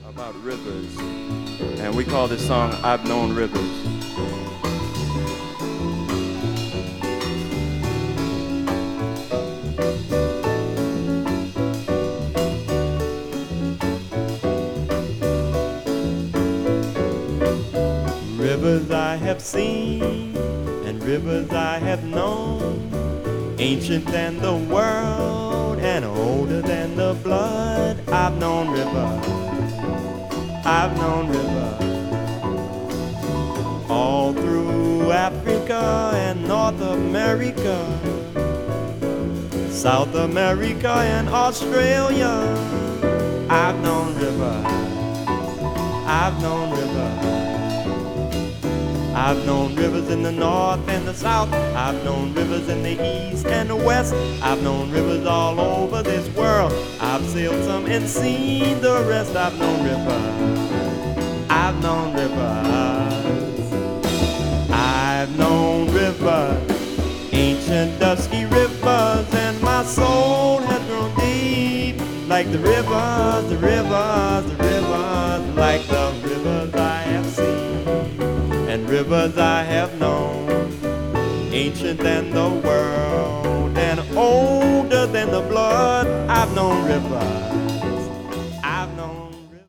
about rivers, and we call this song I've Known Rivers. Rivers I have seen and rivers I have known, ancient than the world and older than the blood. I've known rivers, I've known rivers, all through Africa and North America, South America and Australia. I've known rivers, I've known rivers. I've known rivers in the north and the south. I've known rivers in the east and the west. I've known rivers all over this world. I've sailed some and seen the rest. I've known rivers, I've known rivers, I've known rivers, ancient dusky rivers, and my soul has grown deep like the rivers, the rivers, the rivers, like the rivers I have seen and rivers I have known, ancient than the world and old